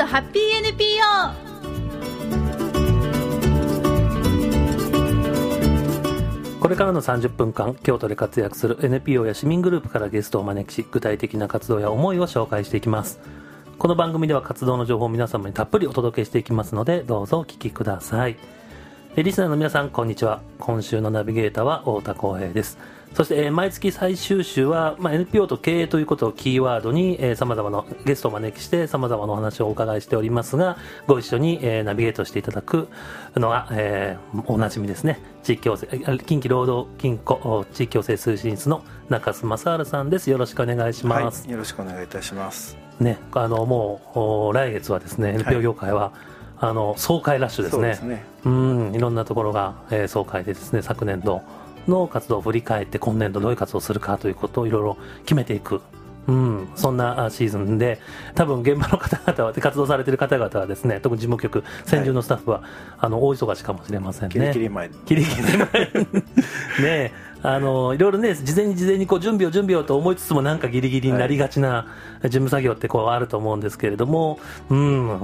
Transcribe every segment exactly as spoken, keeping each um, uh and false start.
ハッピー エヌピーオー。 これからのさんじゅっぷんかん、京都で活躍する エヌピーオー や市民グループからゲストをお招きし、具体的な活動や思いを紹介していきます。この番組では活動の情報を皆様にたっぷりお届けしていきますので、どうぞお聞きください。リスナーの皆さん、こんにちは。今週のナビゲーターは太田光平です。そして、えー、毎月最終週は、まあ、エヌピーオー と経営ということをキーワードに、えー、様々なゲストを招きして様々なお話をお伺いしておりますが、ご一緒に、えー、ナビゲートしていただくのが、えー、おなじみですね。地域共生近畿労働金庫地域共生推進室の中須正治さんです。よろしくお願いします。 はい、よろしくお願いいたします。 ね、あのもう来月はですね、はい、エヌピーオー 業界はあの総会ラッシュですね。そうですね。うん、いろんなところが、えー、総会でですね、昨年度の活動を振り返って今年度どういう活動をするかということをいろいろ決めていく、うん、そんなシーズンで、多分現場の方々は活動されている方々はですね、特に事務局専従のスタッフは、はい、あの大忙しかもしれませんね。 キリキリ前キリキリ前ね、あのいろいろね、事前に事前にこう準備を準備をと思いつつも、なんかギリギリになりがちな事務作業ってこうあると思うんですけれども、うん、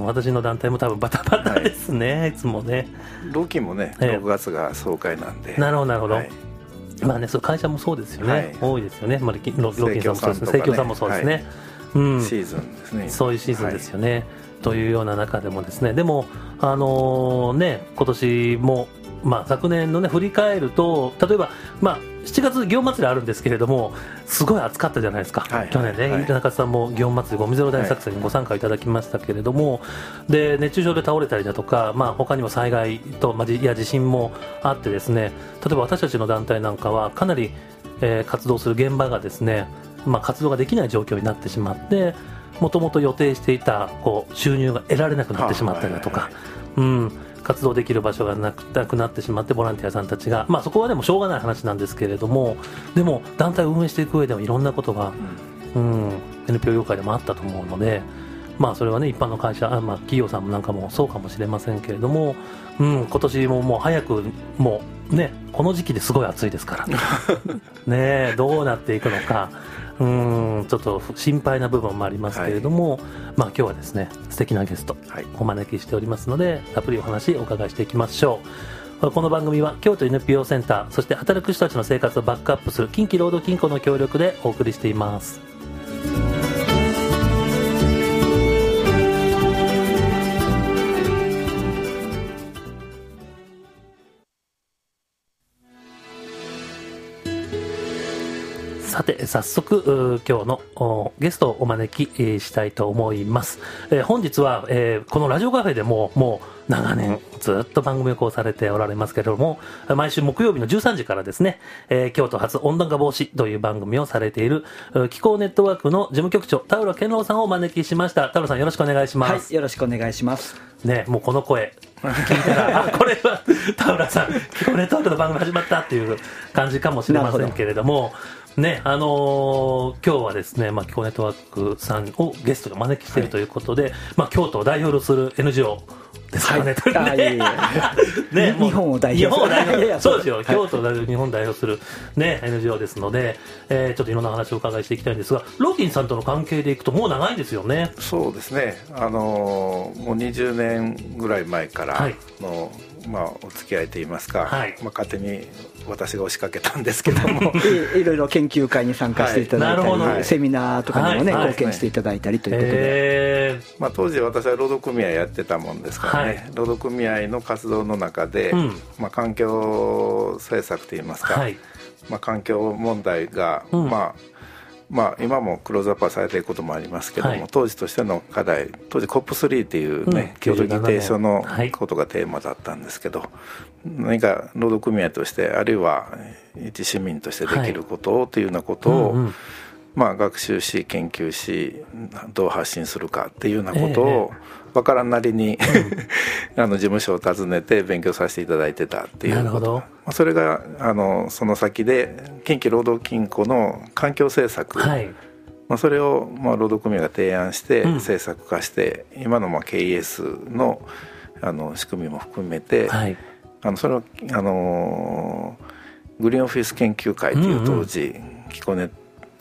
私の団体も多分バタバタですね、はい、いつもね。 労基もね、ろくがつが総会なんで。 なるほどなるほど。はい、まあね、そう会社もそうですよね、はい、多いですよね。まあ、労基さんもそうですね、生協さんもそうですね、はい、うん、 シーズンですね。 そういうシーズンですよね、はい、というような中でもですね、でもあのー、ね、今年もまあ、昨年のね振り返ると、例えば、まあ、しちがつ祇園祭りあるんですけれども、すごい暑かったじゃないですか、はい、去年ね、はい、中津さんも祇園祭りゴミゼロ大作戦にご参加いただきましたけれども、はい、で熱中症で倒れたりだとか、まあ、他にも災害と、まあ、いや地震もあってですね、例えば私たちの団体なんかはかなり、えー、活動する現場がですね、まあ、活動ができない状況になってしまって、もともと予定していたこう収入が得られなくなってしまったりだとか、うん、活動できる場所がなく、なくなってしまって、ボランティアさんたちが、まあ、そこはでもしょうがない話なんですけれども、でも団体を運営していく上でもいろんなことが、うん、エヌピーオー 業界でもあったと思うので、まあ、それはね、一般の会社、あ、まあ、企業さんなんかもそうかもしれませんけれども、うん、今年ももう早くもうね、この時期ですごい暑いですからね、どうなっていくのか、うーん、ちょっと心配な部分もありますけれども、はい、まあ、今日はですね、素敵なゲストお招きしておりますので、たっぷりお話お伺いしていきましょう。この番組は京都 エヌピーオー センター、そして働く人たちの生活をバックアップする近畿労働金庫の協力でお送りしています。さて、早速今日のゲストをお招きしたいと思います。えー、本日は、えー、このラジオカフェでももう長年ずっと番組をこうされておられますけれども、毎週木曜日のじゅうさんじからですね、えー、京都発温暖化防止という番組をされている気候ネットワークの事務局長田浦健郎さんをお招きしました。田浦さん、よろしくお願いします。 はい、よろしくお願いしますね。もうこの声聞いたらあ、これは田浦さん、気候ネットワークの番組始まったっていう感じかもしれませんけれどもね、あのー、今日はですね、まあ、気候ネットワークさんをゲストでお招きしているということで、はい、まあ、京都を代表する エヌジーオー ですからね、はい、ねね、日本を代表する、 日本を代表そうですよ、はい、京都を日本を代表する、ね、エヌジーオー ですので、えー、ちょっといろんな話をお伺いしていきたいんですが、ローキンさんとの関係でいくともう長いんですよね。 そうですね、あのー、もうにじゅうねんぐらい前からの、はい、まあ、お付き合いといいますか、はい、まあ、勝手に私が押しかけたんですけどもい, いろいろ研究会に参加していただいたり、はい、セミナーとかにもね、はい、貢献していただいたりということで、 えーまあ、当時私は労働組合やってたもんですからね、はい、労働組合の活動の中で、うん、まあ、環境政策といいますか、はい、まあ、環境問題が、うん、まあまあ、今もクローズアップはされていることもありますけども、はい、当時としての課題、当時 コップスリー っていうね、うん、京都議定書のことがテーマだったんですけど、はい、何か労働組合として、あるいは一市民としてできることをというようなことを、はい、うんうん、まあ、学習し研究しどう発信するかっていうようなことを、えー分からんなりにあの事務所を訪ねて勉強させていただいてたっていうこと、まあ、それがあのその先で近畿労働金庫の環境政策、はい、まあ、それをまあ労働組合が提案して政策化して、うん、今のまあ ケーイーエス の, あの仕組みも含めて、はい、あのそれをあのグリーンオフィス研究会という当時、うんうん、気候ネット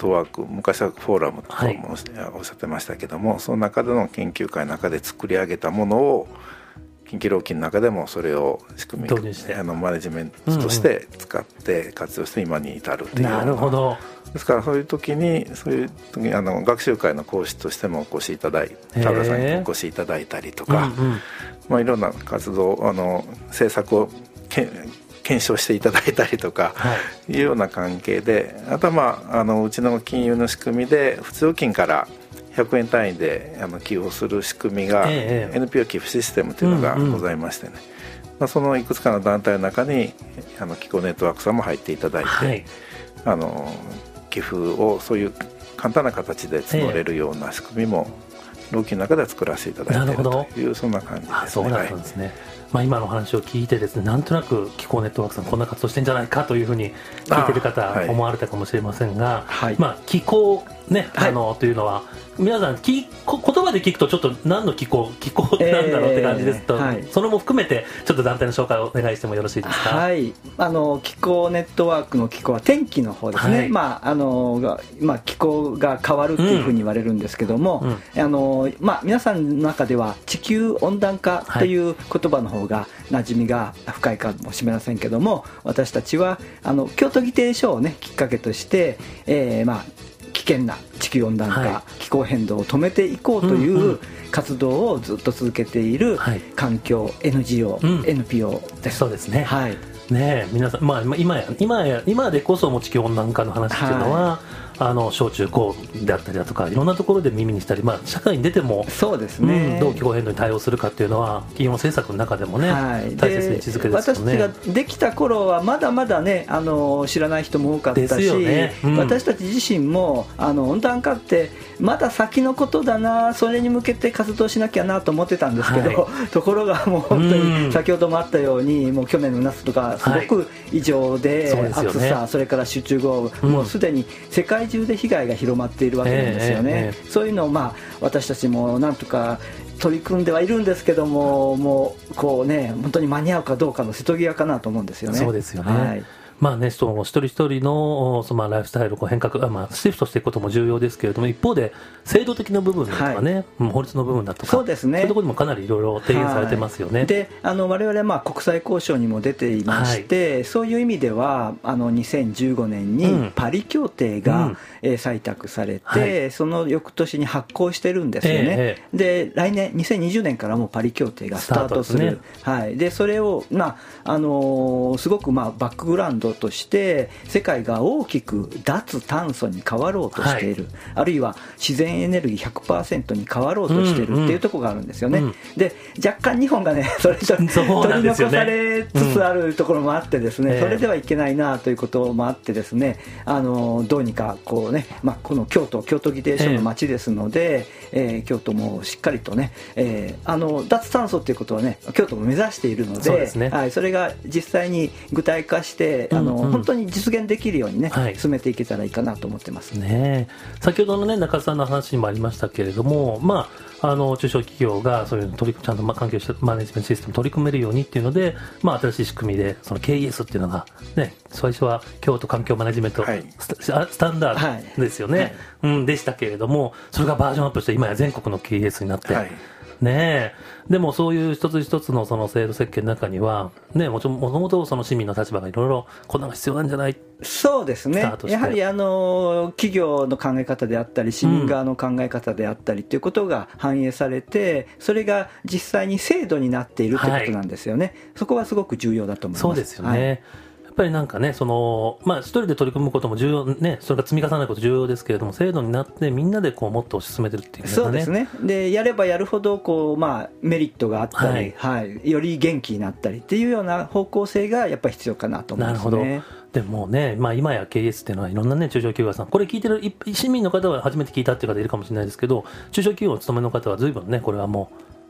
トワーク、昔はフォーラムとかもおっしゃってましたけども、はい、その中での研究会の中で作り上げたものを近畿労基の中でもそれを仕組みあのマネジメントとして使って活用して今に至るというような、 なるほど。 ですからそういう時にそういう時にあの学習会の講師としてもお越しいただいて田村さんにお越しいただいたりとか、うんうん、まあ、いろんな活動あの政策をけ検証していただいたりとか、はい、いうような関係で、あとは、まあ、あのうちの金融の仕組みで普通預金からひゃくえん単位であの寄付をする仕組みが、ええ、エヌピーオー 寄付システムというのがございましてね、うんうん、まあ、そのいくつかの団体の中にあの機構ネットワークさんも入っていただいて、はい、あの寄付をそういう簡単な形で募れるような仕組みも労基の中では作らせていただいているというそんな感じですね。 あ、そうだったんですね。はい、まあ、今の話を聞いてですね、なんとなく機構ネットワークさんこんな活動してんじゃないかというふうに聞いてる方、はい、思われたかもしれませんが、はい、まあ、機構ね、あの、はい、というのは皆さんき言葉で聞くとちょっと何の機構機構なんだろうって感じですと、えーはい、それも含めてちょっと団体の紹介をお願いしてもよろしいですか。 はい、あの機構ネットワークの機構は天気の方ですね、はい、まああのまあ、機構が変わるっていうふうに言われるんですけども、うん、あのまあ、皆さんの中では地球温暖化という言葉の方が馴染みが深いかもしれませんけども、私たちはあの京都議定書をねきっかけとして、えー、まあ危険な地球温暖化、はい、気候変動を止めていこうという活動をずっと続けている環境 エヌジーオー、うん、エヌピーオー です。 そうですね。 はい、 ねえ、皆さん、まあ、今や今や今でこそも地球温暖化の話っていうのは、はい、あの小中高であったりだとかいろんなところで耳にしたり、まあ、社会に出てもそうですね、 うん、どう気候変動に対応するかっていうのは企業政策の中でもね、はい、大切に位置づけですよね。 私たちができた頃はまだまだね、あの知らない人も多かったし、ね、うん、私たち自身もあの温暖化ってまだ先のことだな、それに向けて活動しなきゃなと思ってたんですけど、はい、ところがもう本当に先ほどもあったように、うん、もう去年の夏とかすごく異常で、はい、暑さ、ね、それから集中豪雨、うん、もうすでに世界中で被害が広まっているわけなんですよね、えーえーえー、そういうのを、まあ、私たちもなんとか取り組んではいるんですけども、もうこうね、本当に間に合うかどうかの瀬戸際かなと思うんですよね。 そうですよね、はい、まあね、その一人一人のそのライフスタイルを変革、まあ、シフトしていくことも重要ですけれども、一方で制度的な部分だとかね、はい、法律の部分だとか、そうですね、そういうところにもかなりいろいろ提言されてますよね。 はい、で、あの我々はまあ国際交渉にも出ていまして、はい、そういう意味ではあのにせんじゅうごねんにパリ協定が、うん、えー、採択されて、はい、その翌年に発効してるんですよね。えー、で来年にせんにじゅうねんからもパリ協定がスタートする。ね、はい、でそれを、まああのー、すごくまあバックグラウンドとして世界が大きく脱炭素に変わろうとしている、はい、あるいは自然エネルギー ひゃくパーセント に変わろうとしているっていうところがあるんですよね。うんうん、で若干日本がねそれと取り残されつつあるところもあってですね、うん、それではいけないなということもあってですね、あのどうにかこうね、まあ、この京都京都議定書の町ですので、えーえー、京都もしっかりとね、えー、あの脱炭素ということはね京都も目指しているので、そうですね、はい、それが実際に具体化してあの、うんうん、本当に実現できるようにね、はい、進めていけたらいいかなと思ってますね。先ほどのね中津さんの話にもありましたけれども、まあ、あの中小企業がそういうの取りちゃんと関係したマネジメントシステム取り組めるようにっていうので、まあ、新しい仕組みでその ケーイーエス っていうのが、ね、最初は京都環境マネジメント、はい、ス, スタンダードですよね、はい、うん、でしたけれども、それがバージョンアップして今や全国の ケーイーエス になって、はい、ねえ、でもそういう一つ一つのその制度設計の中には、ね、もともとその市民の立場がいろいろこんなのが必要なんじゃない。 そうですね、やはりあの企業の考え方であったり市民側の考え方であったりということが反映されて、うん、それが実際に制度になっているということなんですよね、はい、そこはすごく重要だと思います。 そうですよね、はい、やっぱりなんかね、そのまあ一人で取り組むことも重要ね、それが積み重ねること重要ですけれども、制度になってみんなでこうもっと推し進めてるっていう、ね、 そうですね。でやればやるほどこうまあメリットがあったり、はいはい、より元気になったりっていうような方向性がやっぱり必要かなと思いますね。なるほど。 でもね、まあ、今や ケーイーエス っていうのはいろんなね中小企業さん、これ聞いてる市民の方は初めて聞いたっていう方いるかもしれないですけど、中小企業の勤めの方は随分ねこれはも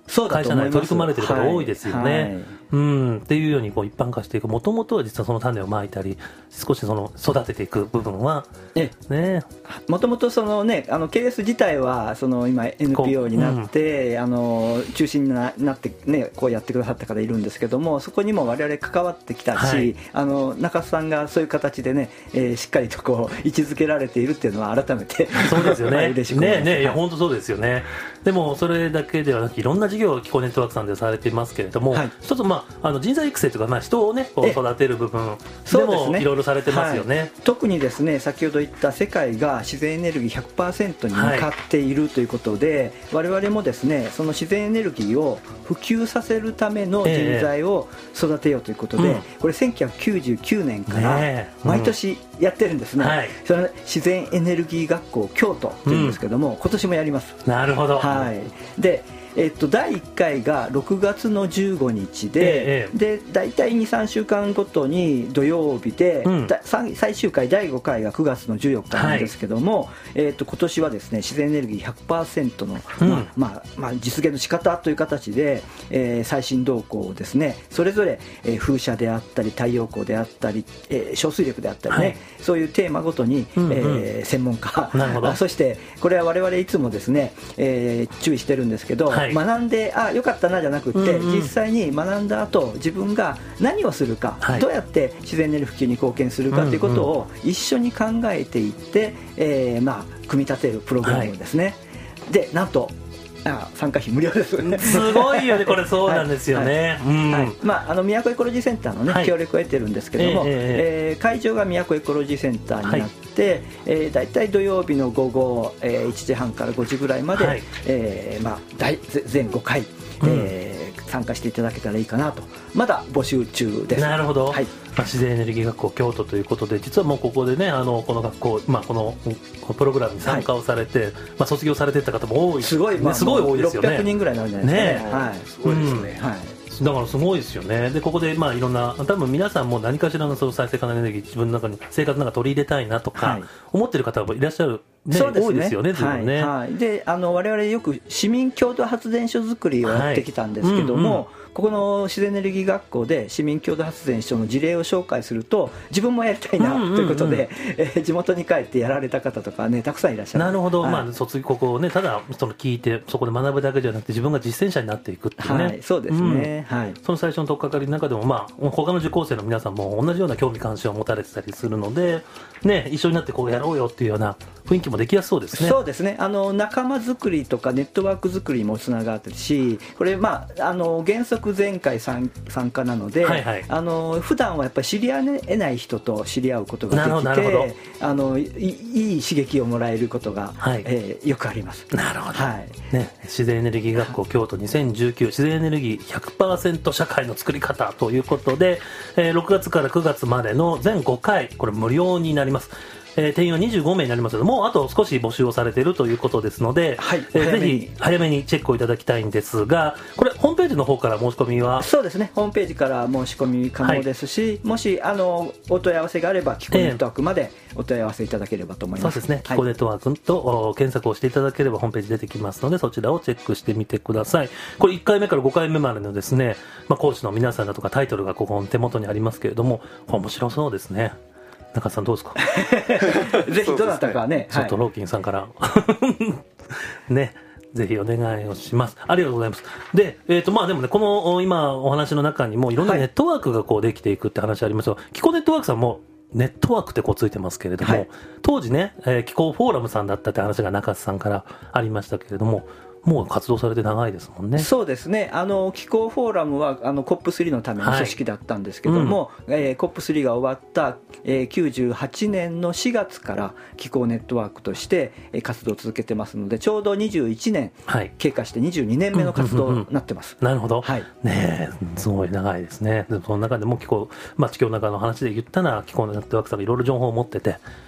会社内取り組まれてる方多いですよね、はいはい、うんっていうようにこう一般化していく。もともとは実はその種をまいたり少しその育てていく部分はね、 もともとそのねあの ケーエス 自体はその今 エヌピーオー になって、うん、あの中心に な, なってねこうやってくださった方いるんですけども、そこにも我々関わってきたし、はい、あの中須さんがそういう形でね、えー、しっかりとこう位置づけられているっていうのは改めてそうですよね嬉しく思います。 ねねいや本当そうですよね。でもそれだけではなくいろんな事業を気候ネットワークさんでされていますけれども、はい、一つ、まあ、あの人材育成というか、まあ、人を、ね、こう育てる部分でもいろいろされてますよね、はい、 特にですね先ほど言った世界が自然エネルギー ひゃくパーセント に向かっているということで、はい、我々もですねその自然エネルギーを普及させるための人材を育てようということで、えーうん、これせんきゅうひゃくきゅうじゅうきゅうねんから毎年やってるんですね、うんはい、その自然エネルギー学校京都というんですけども、うん、今年もやります。 なるほど、 はい、でえっと、だいいっかいがろくがつのじゅうごにちで、ええ、でだいたい にさんしゅうかんごとに土曜日で、うん、最終回だいごかいがくがつのじゅうよっかなんですけども、はいえっと、今年はですね自然エネルギー ひゃくパーセント の、うんまあまあまあ、実現の仕方という形で、えー、最新動向をですねそれぞれ、えー、風車であったり太陽光であったり、えー、小水力であったりね、はい、そういうテーマごとに、うんうんえー、専門家そしてこれは我々いつもですね、えー、注意してるんですけど、はい学んであよかったなじゃなくて、うんうん、実際に学んだ後自分が何をするか、はい、どうやって自然エネルギー普及に貢献するかということを一緒に考えていって、えーまあ、組み立てるプログラムですね、はい、でなんとあ参加費無料ですすごいよねこれそうなんですよね宮古エコロジーセンターの、ねはい、協力を得てるんですけども、えーえー、会場が宮古エコロジーセンターになって、はいえー、だいたい土曜日の午後、えー、いちじはんからごじぐらいまで、はいえーまあ、大全ごかい、えーうん、参加していただけたらいいかなと。まだ募集中です。 なるほど、はいまあ、自然エネルギー学校京都ということで実はもうここでねあのこの学校、まあ、このプログラムに参加をされて、はいまあ、卒業されていった方も多いすごい、 まあ、すごい多いですよね。 ろっぴゃくにんぐらいになるんじゃないですかね。ね、はい、 すごいですね、うんはいだからすごいですよね。でここでまあいろんな多分皆さんも何かしらのその再生可能エネルギー自分の中に生活の中取り入れたいなとか思ってる方もいらっしゃる、ねそうですね、 多いですよね。随分ねはいはい、であの我々よく市民共同発電所作りをやってきたんですけども、はいうんうんここの自然エネルギー学校で市民共同発電所の事例を紹介すると自分もやりたいなということで、うんうんうんえー、地元に帰ってやられた方とかねたくさんいらっしゃる。 なるほど、 はいまあ、卒業ここをねただその聞いてそこで学ぶだけじゃなくて自分が実践者になっていくっていうね、 はい、そうですね、うんはい、 その最初の取っかかりの中でも、まあ、他の受講生の皆さんも同じような興味関心を持たれてたりするので、ね、一緒になってこうやろうよっていうような雰囲気もできやすそうですね。 そうですねあの仲間作りとかネットワーク作りもつながってるしこれ、まあ、あの原則前回参加なので、はいはい、あの普段はやっぱり知り合えない人と知り合うことができてあの い, いい刺激をもらえることが、はいえー、よくあります。 なるほど、はいね、自然エネルギー学校京都にせんじゅうきゅう自然エネルギー ひゃくパーセント 社会の作り方ということで、えー、ろくがつからくがつまでの全ごかいこれ無料になります。えー、定員はにじゅうごめいになりますけどもうあと少し募集をされているということですので、はいえー、ぜひ早めにチェックをいただきたいんですがこれホームページの方から申し込みはそうですねホームページから申し込み可能ですし、はい、もしあのお問い合わせがあればキコネットワークまでお問い合わせいただければと思います、 えー、そうですね、はい、キコネットワークと検索をしていただければホームページ出てきますのでそちらをチェックしてみてください。これいっかいめからごかいめまでのですね、まあ、講師の皆さんだとかタイトルがここの手元にありますけれども面白そうですね。中田さんどうですかぜひどなたかねちょっとローキンさんからねぜひお願いをします。ありがとうございます。で、えーとまあ、でもねこの今お話の中にもいろんなネットワークがこうできていくって話ありますよ。気候ネットワークさんもネットワークってこうついてますけれども、はい、当時ね、えー、気候フォーラムさんだったって話が中田さんからありましたけれどももう活動されて長いですもんね。 そうですねあの気候フォーラムはあの コップスリー のための組織だったんですけども、はいうんえー、コップスリー が終わった、えー、きゅうじゅうはちねんのしがつから気候ネットワークとして、えー、活動を続けてますのでちょうどにじゅういちねん経過してにじゅうにねんめの活動になってます、 うんうんうんうん、なるほど、はい、ねえすごい長いですね。でもその中でも気候、まあ、地球の中の話で言ったら気候ネットワークさんがいろいろ情報を持ってて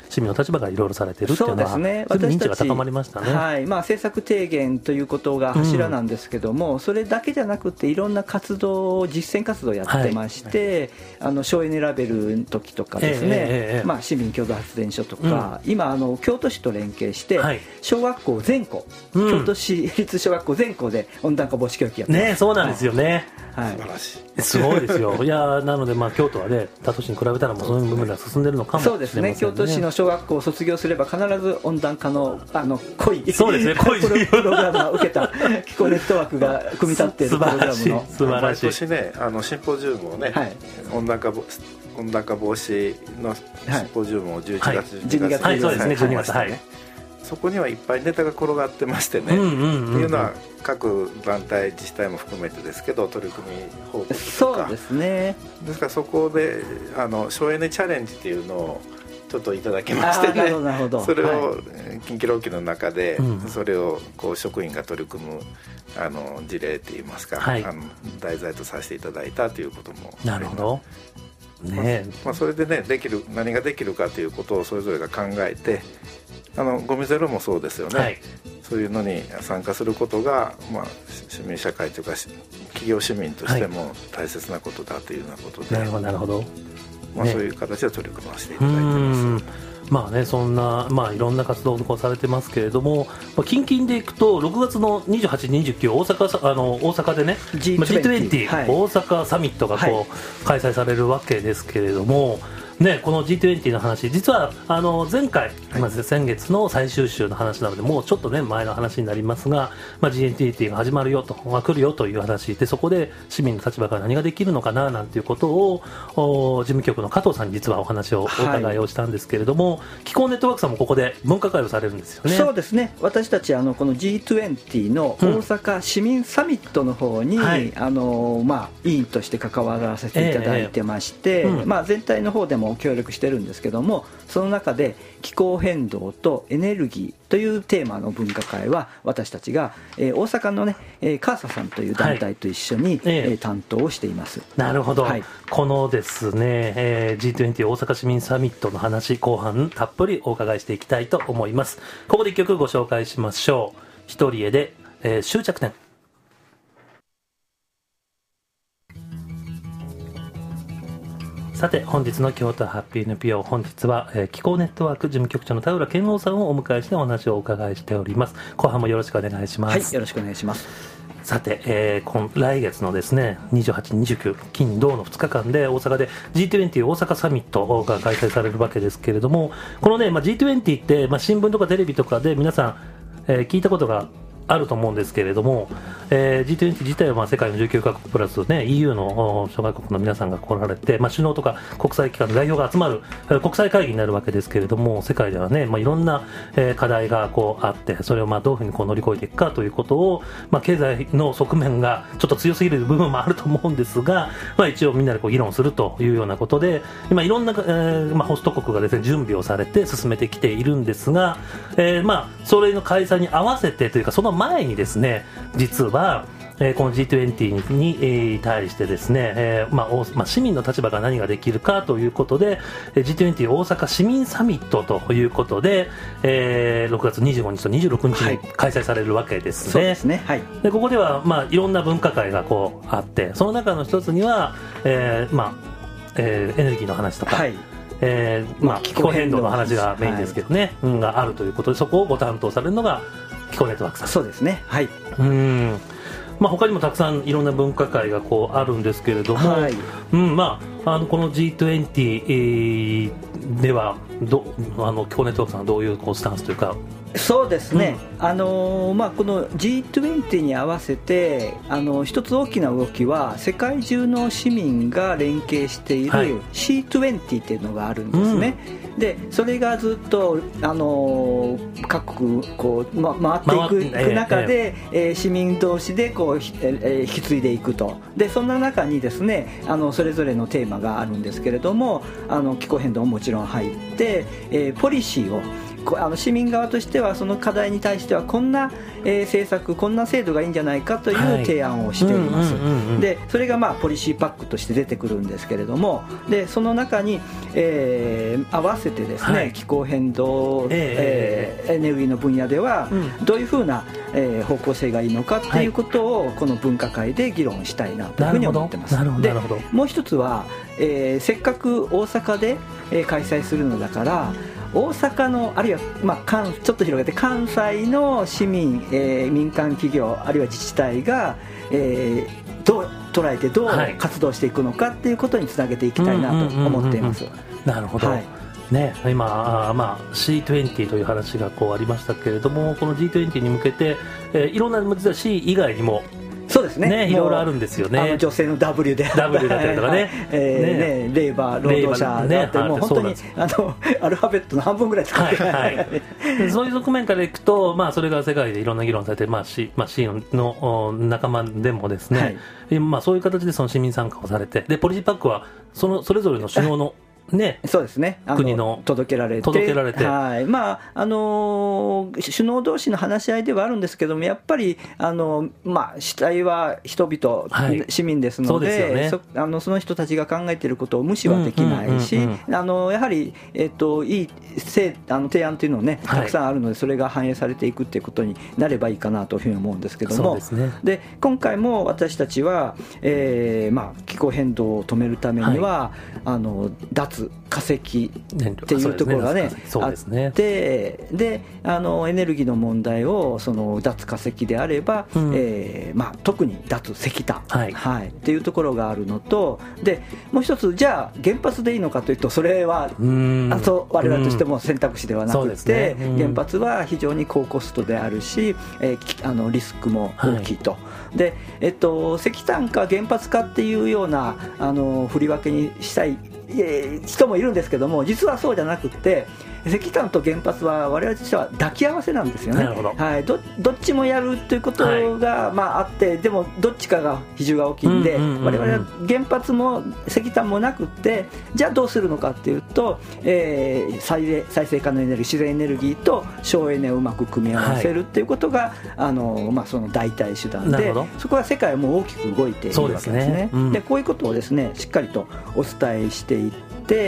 市民の立場がいろいろされてるっていうのは、 そうですね、 認知が高まりましたね。 はいまあ、政策提言ということが柱なんですけども、うん、それだけじゃなくていろんな活動実践活動をやってまして、はい、あの省エネラベルの時とかですね、えーえーまあ、市民共同発電所とか、うん、今あの京都市と連携して、はい、小学校全校、うん、京都市立小学校全校で温暖化防止教育やってます、 ね、そうなんですよね、 はい、素晴らしい、 すごいですよいやなので、まあ、京都はね他都市に比べたらもうそういう部分では進んでるのかもしれませんね。 そうですね、京都市の小学校を卒業すれば必ず温暖化のあの濃いそうですね濃いプログラムを受けた気候ネットワークが組み立っているプログラムの素晴らしい毎年ねあのシンポジウムをね、はい、温暖化温暖化防止のシンポジウムをじゅういちがつ、はい、 じゅうにがつにはいそうですねじゅうにがつはい、 そこにはいっぱいネタが転がってましてね、うんうんうんうん、っていうのは各団体自治体も含めてですけど取り組み報告とかそうですね、 ですからそこであの省エネチャレンジっていうのをちょっといただきましてね、それを近畿労基の中でそれをこう職員が取り組むあの事例っていいますか、はい、あの題材とさせていただいたということもなるほどね、 まあ、それでねできる何ができるかということをそれぞれが考えてあのゴミゼロもそうですよね、はい、そういうのに参加することが、まあ、市民社会というか企業市民としても大切なことだというようなことで、 はい、なるほどなるほど、 まあ、そういう形で取り組ませていただいてます。 まあね、そんな、まあ、いろんな活動をされてますけれども、まあ、近々でいくとろくがつのにじゅうはち、にじゅうく大阪、あの大阪でね ジートゥエンティー、はい、大阪サミットがこう、はい、開催されるわけですけれども、ね、この ジートゥエンティー の話実はあの前回、はいまず先月の最終週の話なのでもうちょっと、ね、前の話になりますが、まあ、ジートゥエンティー が始まるよと、まあ、来るよという話でそこで市民の立場から何ができるのかななんていうことを事務局の加藤さんに実はお話をお伺いをしたんですけれども、はい、気候ネットワークさんもここで分科会をされるんですよね。 そうですね、私たちあのこの ジートゥエンティー の大阪市民サミットの方に、うんはいあのまあ、委員として関わらせていただいてまして、えーえーうんまあ、全体の方でも協力してるんですけども、その中で気候変動とエネルギーというテーマの分科会は私たちが、えー、大阪のね、えー、カーサさんという団体と一緒に、はいえー、担当をしています。 なるほど、はい、このですね、えー、ジートゥエンティー 大阪市民サミットの話後半たっぷりお伺いしていきたいと思います。ここでいっきょくご紹介しましょう。一人へで、えー、終着点。さて本日の京都ハッピー エヌピーオー 本日は、えー、気候ネットワーク事務局長の田浦健郎さんをお迎えしてお話をお伺いしております。後半もよろしくお願いします。 はい、よろしくお願いします。 さて、えー、今来月のですねにじゅうはち、にじゅうく金土のふつかかんで大阪で ジートゥエンティー 大阪サミットが開催されるわけですけれども、このね、まあ、ジートゥエンティー って、まあ、新聞とかテレビとかで皆さん、えー、聞いたことがあると思うんですけれども、えー、ジートゥエンティー 自体はまあ世界のじゅうきゅうかこくプラス、ね、イーユー の諸外国の皆さんが来られて、まあ、首脳とか国際機関の代表が集まる国際会議になるわけですけれども、世界ではね、まあ、いろんな、えー、課題がこうあって、それをまあどういうふうにこう乗り越えていくかということを、まあ、経済の側面がちょっと強すぎる部分もあると思うんですが、まあ、一応みんなでこう議論するというようなことで今いろんな、えーまあ、ホスト国がですね準備をされて進めてきているんですが、えーまあ、それの開催に合わせてというかその前にですね実は、えー、この ジートゥエンティー に、えー、対してですね、えーまあおまあ、市民の立場が何ができるかということで ジートゥエンティー 大阪市民サミットということで、えー、ろくがつにじゅうごにちとにじゅうろくにちに開催されるわけですね。 そうですね、はい、 でここでは、まあ、いろんな分科会がこうあってその中の一つには、えーまあえー、エネルギーの話とか、はいえーまあ、気候変動の話がメインですけどね、はいうん、があるということでそこをご担当されるのが気候ネットワークさん。 そうですね、はいうんまあ、他にもたくさんいろんな分科会がこうあるんですけれども、はいうんまあ、あのこの ジートゥエンティー ではどあの気候ネットワークさんはどういうこうスタンスというか。 そうですね、うんあのーまあ、この ジートゥエンティー に合わせてあの一つ大きな動きは世界中の市民が連携している シートゥエンティー っていうのがあるんですね、うん、でそれがずっと、あのー、各国こう、ま、回っていく、えー、中で、えー、市民同士でこう、えー、引き継いでいくと。でそんな中にですねあのそれぞれのテーマがあるんですけれどもあの気候変動ももちろん入って、えー、ポリシーをあの市民側としてはその課題に対してはこんな、えー、政策こんな制度がいいんじゃないかという提案をしています。でそれがまあポリシーパックとして出てくるんですけれども、でその中に、えー、合わせてですね、はい、気候変動、えーえー、エネルギーの分野ではどういうふうな、えー、方向性がいいのかということをこの分科会で議論したいなというふうに思ってます。でもう一つは、えー、せっかく大阪で、えー、開催するのだから大阪のあるいは、まあ、関ちょっと広げて関西の市民、えー、民間企業あるいは自治体が、えー、どう捉えてどう活動していくのかっていうことにつなげていきたいなと思っています。 なるほど、はいね、今、まあ、シートゥエンティー という話がこうありましたけれども、この ジートゥエンティー に向けて、えー、いろんな実は C 以外にもそうですね、 ね、いろいろあるんですよね。 あの女性の W であったり W だったりとかね、 えー、ねレーバー労働者であって、ね、もう本当にあのアルファベットの半分ぐらい使ってない、はいはい、 そういう側面からいくと、まあ、それが世界でいろんな議論されて、まあ C まあ、C の仲間でもですね、はい、まあ、そういう形でその市民参加をされて、でポリシーパックはそのそれぞれの首脳のね、 そうですね、あの国の届けられて、 届けられて、 はい、まああのー、首脳同士の話し合いではあるんですけども、やっぱりあの、まあ、主体は人々、はい、市民ですの で, そ, で、ね、そ, あのその人たちが考えていることを無視はできないし、あのやはり、えっと、いいあの提案というのをねたくさんあるので、それが反映されていくということになればいいかなというふうに思うんですけども、 そうですね、 で今回も私たちは、えーまあ、気候変動を止めるためには、はい、あの脱化石っていうところがねあって、であのエネルギーの問題をその脱化石であれば、うん、えーまあ、特に脱石炭、はいはい、っていうところがあるのと、でもう一つ、じゃあ原発でいいのかというと、それはあと我々としても選択肢ではなくて、ね、原発は非常に高コストであるし、えー、あのリスクも大きいと、はい、でえっと、石炭か原発かっていうようなあの振り分けにしたい人もいるんですけども、実はそうじゃなくて、石炭と原発は我々としては抱き合わせなんですよね。はい、ど, どっちもやるということが、はいまあ、あって、でもどっちかが比重が大きいんで、うんうんうんうん、我々は原発も石炭もなくって、じゃあどうするのかっていうと、えー、再, 再生可能エネルギー、自然エネルギーと省エネをうまく組み合わせるっていうことが、はい、あのまあ、その代替手段で、そこは世界はもう大きく動いているわけですね。で、ねうん、でこういうことをですねしっかりとお伝えしていって、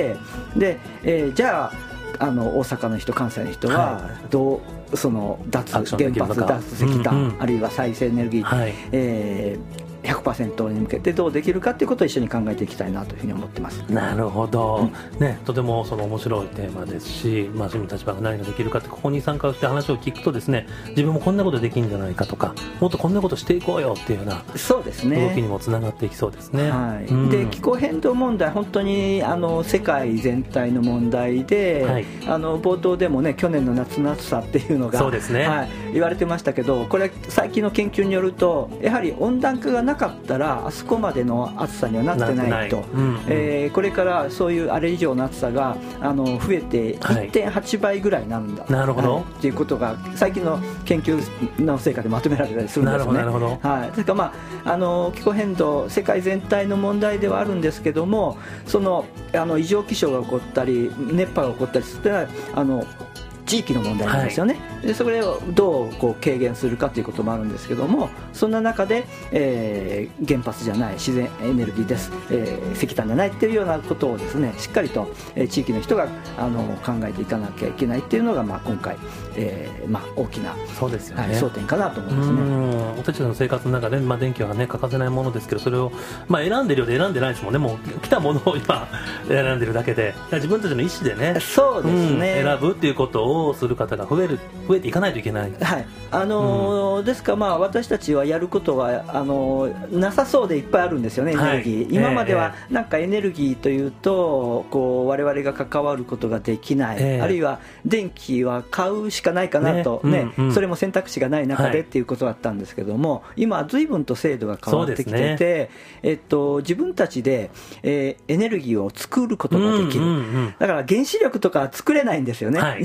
で、えー、じゃああの大阪の人、関西の人はどう、はい、その脱原発、脱石炭、うんうん、あるいは再生エネルギー、はいえーひゃくパーセント に向けてどうできるかということを一緒に考えていきたいなというふうに思ってます。 なるほど、うんね、とてもその面白いテーマですし、まあ、市民たちが何ができるかって、ここに参加して話を聞くとですね、自分もこんなことできるんじゃないかとか、もっとこんなことしていこうよっていうようなそうですね、 動きにもつながっていきそうですね。 はいうん、で気候変動問題、本当にあの世界全体の問題で、はい、あの冒頭でもね、去年の夏の暑さっていうのがそうですね、 はい、言われてましたけど、これ最近の研究によると、やはり温暖化がなかったらあそこまでの暑さにはなってないと、うんうんえー、これからそういうあれ以上の暑さがあの増えて いってんはちばいぐらいになるんだ、 はい、なるほど、はい、 っていうことが最近の研究の成果でまとめられたりするんですね。 なるほど、 はい、ですから、まあ、あの気候変動世界全体の問題ではあるんですけども、そのあの異常気象が起こったり熱波が起こったりするというのはあの地域の問題なんですよね、はい、でそれをどうこう軽減するかということもあるんですけども、そんな中で、えー、原発じゃない自然エネルギーです、えー、石炭じゃないっていうようなことをですねしっかりと、えー、地域の人があの考えていかなきゃいけないっていうのが、まあ、今回、えーまあ、大きなそうですよね、 はい、争点かなと思いますね。 うん私たちの生活の中で、まあ、電気は、ね、欠かせないものですけど、それを、まあ、選んでるようで選んでないですもんね。もう来たものを今選んでるだけで、自分たちの意思でね、 そうですね、 うん、選ぶっていうことをする方が増える増えていかないといけない。 はい、あのーうん、ですから、まあ、私たちはやることはあのー、なさそうでいっぱいあるんですよね、エネルギー、はい、今まではなんかエネルギーというとこう我々が関わることができない、えー、あるいは電気は買うしかないかなと、ねねうんうん、それも選択肢がない中でっていうことだったんですけども、はい、今は随分と制度が変わってきてて、ねえっと、自分たちで、えー、エネルギーを作ることができる、うんうんうん、だから原子力とか作れないんですよね、はい、市民の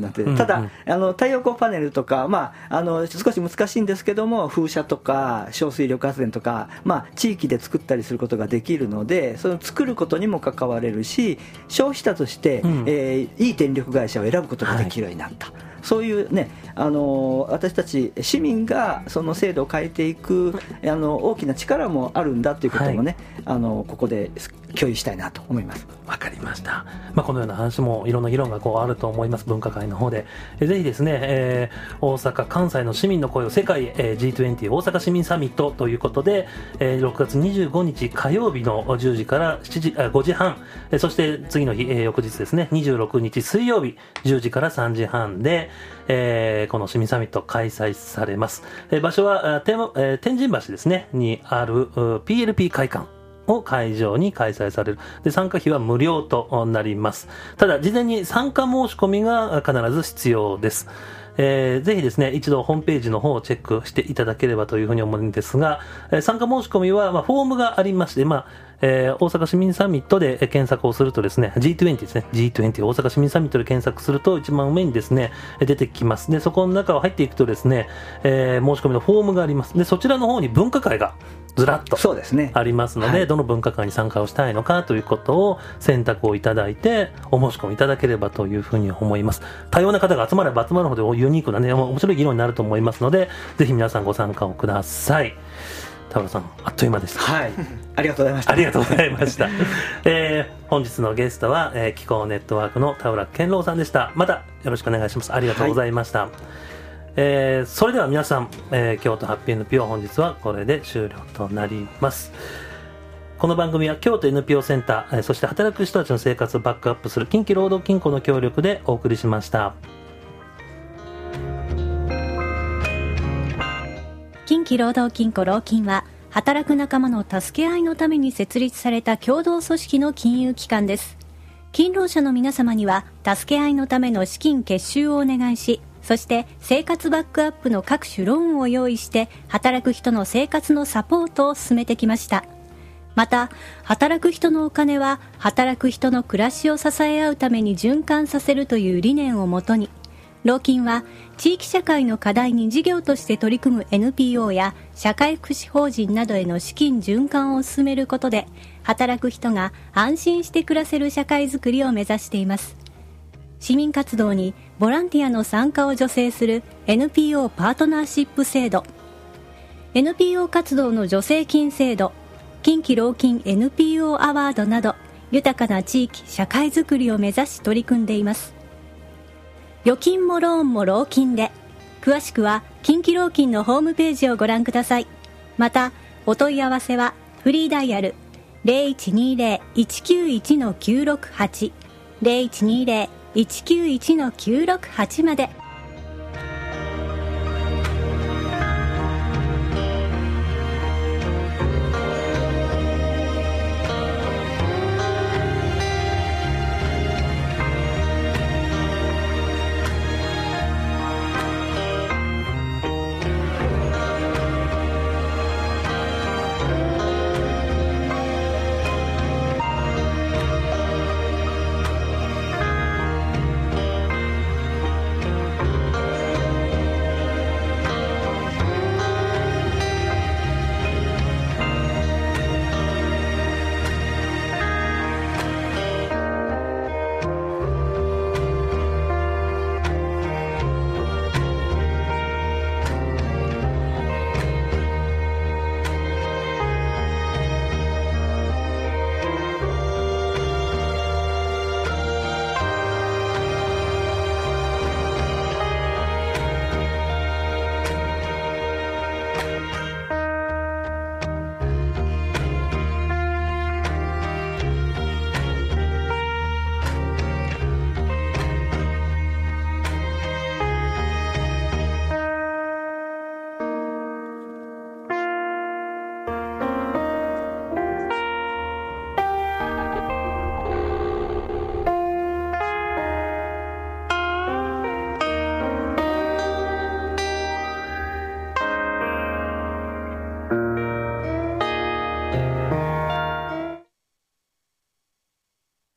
なってて、ただあの太陽光パネルとか、まあ、あの少し難しいんですけども、風車とか小水力発電とか、まあ、地域で作ったりすることができるので、その作ることにも関われるし、消費者として、うんえー、いい電力会社を選ぶことができるようになった、はい、そういうね、あの私たち市民がその制度を変えていくあの大きな力もあるんだということもね、はい、あのここで共有したいなと思います。 わかりました、まあ、このような話もいろんな議論がこうあると思います、分科会の方で。えぜひですね、えー、大阪関西の市民の声を世界へ、えー、ジートゥエンティー 大阪市民サミットということで、えー、ろくがつにじゅうごにち火曜日のじゅうじからしちじあごじはん、えー、そして次の日、えー、翌日ですねにじゅうろくにち水曜日じゅうじからさんじはんで、えー、この市民サミット開催されます。えー、場所は天、えー、天神橋ですねにある ピーエルピー 会館を会場に開催される。で、参加費は無料となります。ただ事前に参加申し込みが必ず必要です。えー、ぜひですね一度ホームページの方をチェックしていただければというふうに思うんですが、えー、参加申し込みは、まあ、フォームがありまして、まあえー、大阪市民サミットで検索をするとですね ジートゥエンティー ですね ジートゥエンティー 大阪市民サミットで検索すると一番上にですね出てきます。でそこの中を入っていくとですね、えー、申し込みのフォームがあります。でそちらの方に分科会がずらっとありますの で, で、ねはい、どの分科会に参加をしたいのかということを選択をいただいてお申し込みいただければというふうに思います。多様な方が集まれば集まるほどユニークなね面白い議論になると思いますので、ぜひ皆さんご参加をください。田村さんあっという間でした。 はい、ありがとうございました。 ありがとうございました、えー、本日のゲストは、えー、気候ネットワークの田浦健郎さんでした。またよろしくお願いします。ありがとうございました、はいえー、それでは皆さん、えー、京都ハッピー エヌピーオー 本日はこれで終了となります。この番組は京都 エヌピーオー センター、えー、そして働く人たちの生活をバックアップする近畿労働金庫の協力でお送りしました。 近畿労働金庫労金は働く仲間の助け合いのために設立された共同組織の金融機関です。勤労者の皆様には助け合いのための資金結集をお願いし、そして生活バックアップの各種ローンを用意して働く人の生活のサポートを進めてきました。また働く人のお金は働く人の暮らしを支え合うために循環させるという理念をもとに、労金は地域社会の課題に事業として取り組む エヌピーオー や社会福祉法人などへの資金循環を進めることで、働く人が安心して暮らせる社会づくりを目指しています。市民活動にボランティアの参加を助成する エヌピーオー パートナーシップ制度、 エヌピーオー 活動の助成金制度、近畿労金 エヌピーオー アワードなど豊かな地域社会づくりを目指し取り組んでいます。預金もローンも労金で、詳しくは近畿労金のホームページをご覧ください。またお問い合わせはフリーダイヤル ゼロいちにゼロ いちきゅういち きゅうろくはち ゼロいちにゼロ いちきゅういち きゅうろくはち まで。